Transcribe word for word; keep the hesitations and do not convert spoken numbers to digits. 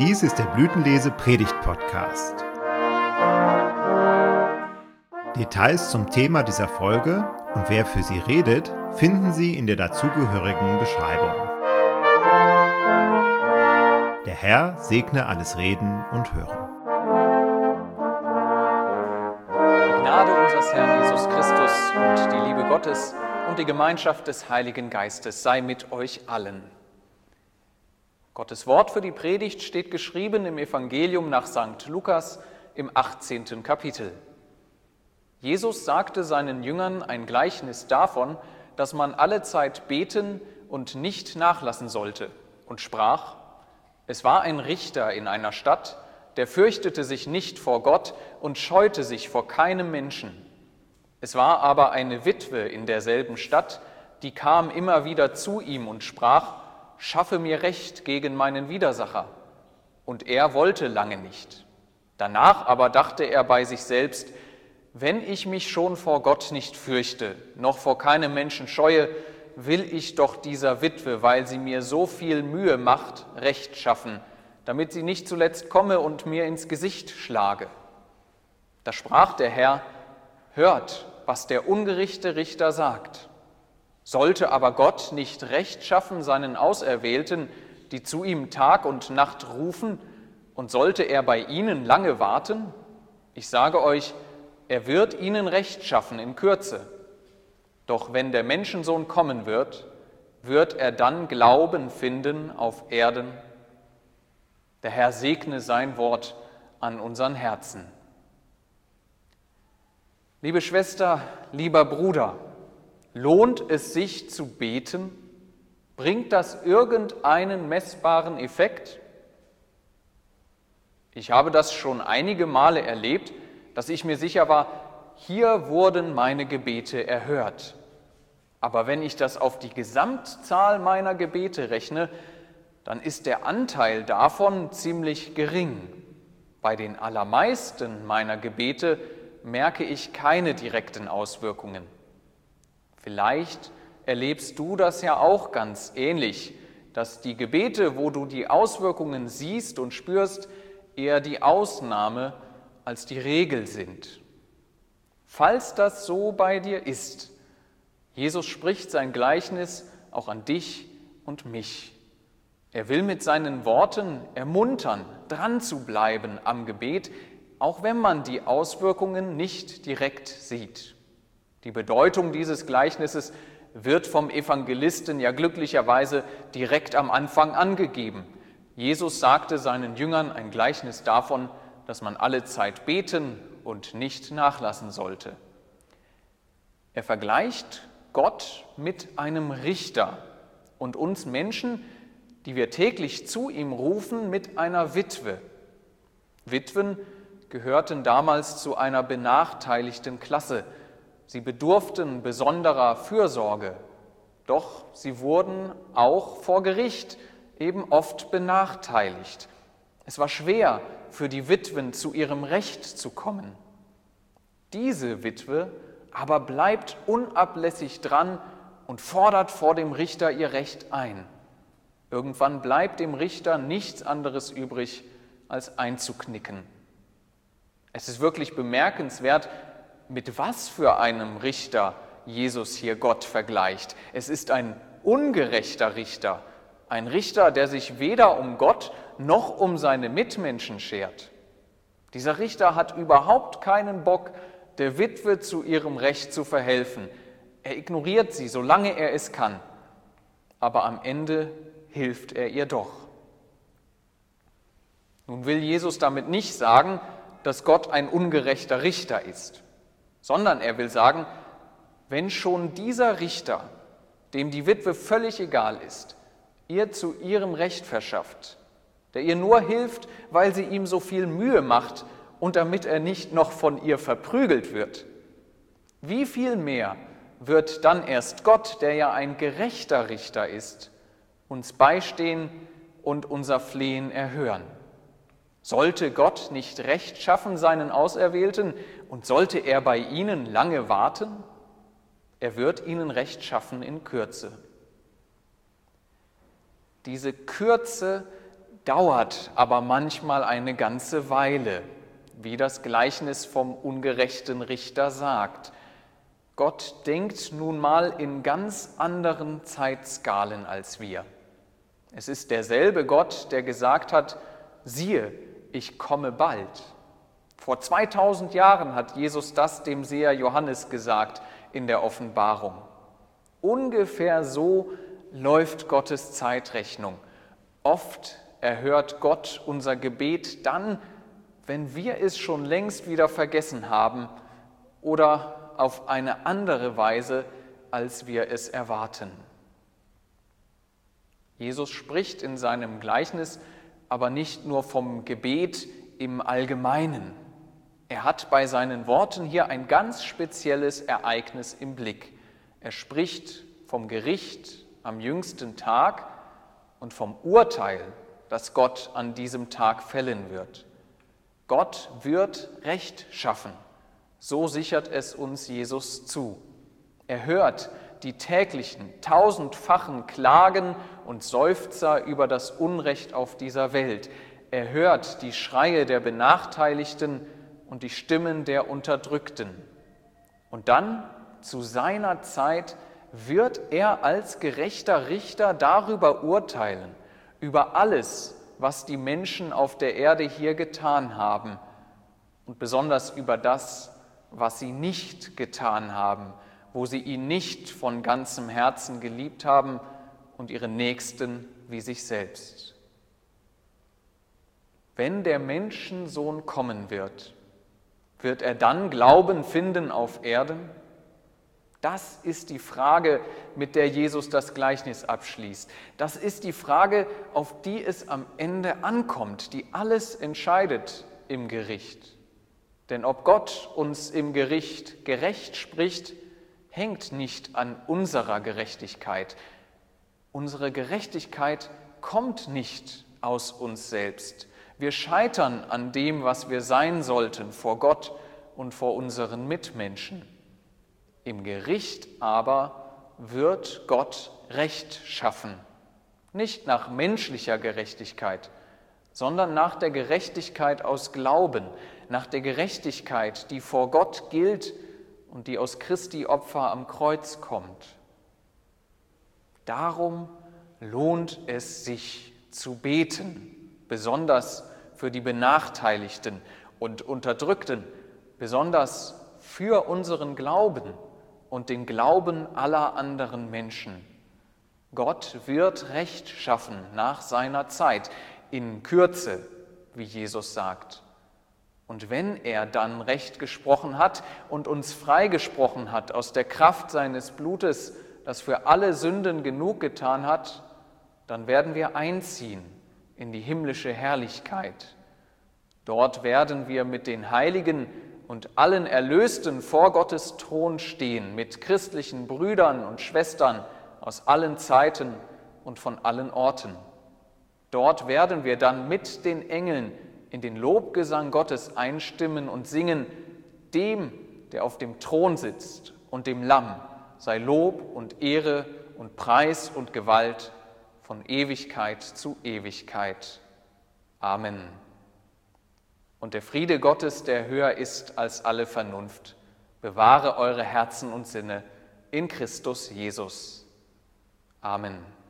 Dies ist der Blütenlese Predigt Podcast. Details zum Thema dieser Folge und wer für sie redet, finden Sie in der dazugehörigen Beschreibung. Der Herr segne alles Reden und Hören. Die Gnade unseres Herrn Jesus Christus und die Liebe Gottes und die Gemeinschaft des Heiligen Geistes sei mit euch allen. Gottes Wort für die Predigt steht geschrieben im Evangelium nach Sankt Lukas im achtzehnten Kapitel. Jesus sagte seinen Jüngern ein Gleichnis davon, dass man allezeit beten und nicht nachlassen sollte, und sprach: Es war ein Richter in einer Stadt, der fürchtete sich nicht vor Gott und scheute sich vor keinem Menschen. Es war aber eine Witwe in derselben Stadt, die kam immer wieder zu ihm und sprach: Schaffe mir Recht gegen meinen Widersacher. Und er wollte lange nicht. Danach aber dachte er bei sich selbst: Wenn ich mich schon vor Gott nicht fürchte, noch vor keinem Menschen scheue, will ich doch dieser Witwe, weil sie mir so viel Mühe macht, Recht schaffen, damit sie nicht zuletzt komme und mir ins Gesicht schlage. Da sprach der Herr: Hört, was der ungerechte Richter sagt. Sollte aber Gott nicht Recht schaffen seinen Auserwählten, die zu ihm Tag und Nacht rufen, und sollte er bei ihnen lange warten? Ich sage euch, er wird ihnen Recht schaffen in Kürze. Doch wenn der Menschensohn kommen wird, wird er dann Glauben finden auf Erden? Der Herr segne sein Wort an unseren Herzen. Liebe Schwester, lieber Bruder, lohnt es sich zu beten? Bringt das irgendeinen messbaren Effekt? Ich habe das schon einige Male erlebt, dass ich mir sicher war, hier wurden meine Gebete erhört. Aber wenn ich das auf die Gesamtzahl meiner Gebete rechne, dann ist der Anteil davon ziemlich gering. Bei den allermeisten meiner Gebete merke ich keine direkten Auswirkungen. Vielleicht erlebst du das ja auch ganz ähnlich, dass die Gebete, wo du die Auswirkungen siehst und spürst, eher die Ausnahme als die Regel sind. Falls das so bei dir ist, Jesus spricht sein Gleichnis auch an dich und mich. Er will mit seinen Worten ermuntern, dran zu bleiben am Gebet, auch wenn man die Auswirkungen nicht direkt sieht. Die Bedeutung dieses Gleichnisses wird vom Evangelisten ja glücklicherweise direkt am Anfang angegeben. Jesus sagte seinen Jüngern ein Gleichnis davon, dass man allezeit beten und nicht nachlassen sollte. Er vergleicht Gott mit einem Richter und uns Menschen, die wir täglich zu ihm rufen, mit einer Witwe. Witwen gehörten damals zu einer benachteiligten Klasse. Sie bedurften besonderer Fürsorge, doch sie wurden auch vor Gericht eben oft benachteiligt. Es war schwer für die Witwen, zu ihrem Recht zu kommen. Diese Witwe aber bleibt unablässig dran und fordert vor dem Richter ihr Recht ein. Irgendwann bleibt dem Richter nichts anderes übrig, als einzuknicken. Es ist wirklich bemerkenswert, mit was für einem Richter Jesus hier Gott vergleicht. Es ist ein ungerechter Richter, ein Richter, der sich weder um Gott noch um seine Mitmenschen schert. Dieser Richter hat überhaupt keinen Bock, der Witwe zu ihrem Recht zu verhelfen. Er ignoriert sie, solange er es kann. Aber am Ende hilft er ihr doch. Nun will Jesus damit nicht sagen, dass Gott ein ungerechter Richter ist, sondern er will sagen, wenn schon dieser Richter, dem die Witwe völlig egal ist, ihr zu ihrem Recht verschafft, der ihr nur hilft, weil sie ihm so viel Mühe macht und damit er nicht noch von ihr verprügelt wird, wie viel mehr wird dann erst Gott, der ja ein gerechter Richter ist, uns beistehen und unser Flehen erhören? Sollte Gott nicht Recht schaffen seinen Auserwählten und sollte er bei ihnen lange warten? Er wird ihnen Recht schaffen in Kürze. Diese Kürze, dauert aber manchmal eine ganze Weile, wie das Gleichnis vom ungerechten Richter sagt. Gott denkt nun mal in ganz anderen Zeitskalen als wir. Es ist derselbe Gott, der gesagt hat, siehe, ich komme bald. Vor zweitausend Jahren hat Jesus das dem Seher Johannes gesagt in der Offenbarung. Ungefähr so läuft Gottes Zeitrechnung. Oft erhört Gott unser Gebet dann, wenn wir es schon längst wieder vergessen haben oder auf eine andere Weise, als wir es erwarten. Jesus spricht in seinem Gleichnis aber nicht nur vom Gebet im Allgemeinen. Er hat bei seinen Worten hier ein ganz spezielles Ereignis im Blick. Er spricht vom Gericht am jüngsten Tag und vom Urteil, das Gott an diesem Tag fällen wird. Gott wird Recht schaffen. So sichert es uns Jesus zu. Er hört die täglichen, tausendfachen Klagen und Seufzer über das Unrecht auf dieser Welt. Er hört die Schreie der Benachteiligten und die Stimmen der Unterdrückten. Und dann, zu seiner Zeit, wird er als gerechter Richter darüber urteilen, über alles, was die Menschen auf der Erde hier getan haben und besonders über das, was sie nicht getan haben, wo sie ihn nicht von ganzem Herzen geliebt haben und ihren Nächsten wie sich selbst. Wenn der Menschensohn kommen wird, wird er dann Glauben finden auf Erden? Das ist die Frage, mit der Jesus das Gleichnis abschließt. Das ist die Frage, auf die es am Ende ankommt, die alles entscheidet im Gericht. Denn ob Gott uns im Gericht gerecht spricht, hängt nicht an unserer Gerechtigkeit. Unsere Gerechtigkeit kommt nicht aus uns selbst. Wir scheitern an dem, was wir sein sollten vor Gott und vor unseren Mitmenschen. Im Gericht aber wird Gott Recht schaffen, nicht nach menschlicher Gerechtigkeit, sondern nach der Gerechtigkeit aus Glauben, nach der Gerechtigkeit, die vor Gott gilt und die aus Christi Opfer am Kreuz kommt. Darum lohnt es sich zu beten, besonders für die Benachteiligten und Unterdrückten, besonders für unseren Glauben und den Glauben aller anderen Menschen. Gott wird Recht schaffen nach seiner Zeit, in Kürze, wie Jesus sagt. Und wenn er dann Recht gesprochen hat und uns freigesprochen hat aus der Kraft seines Blutes, das für alle Sünden genug getan hat, dann werden wir einziehen in die himmlische Herrlichkeit. Dort werden wir mit den Heiligen und allen Erlösten vor Gottes Thron stehen, mit christlichen Brüdern und Schwestern aus allen Zeiten und von allen Orten. Dort werden wir dann mit den Engeln in den Lobgesang Gottes einstimmen und singen, dem, der auf dem Thron sitzt und dem Lamm, sei Lob und Ehre und Preis und Gewalt von Ewigkeit zu Ewigkeit. Amen. Und der Friede Gottes, der höher ist als alle Vernunft, bewahre eure Herzen und Sinne in Christus Jesus. Amen.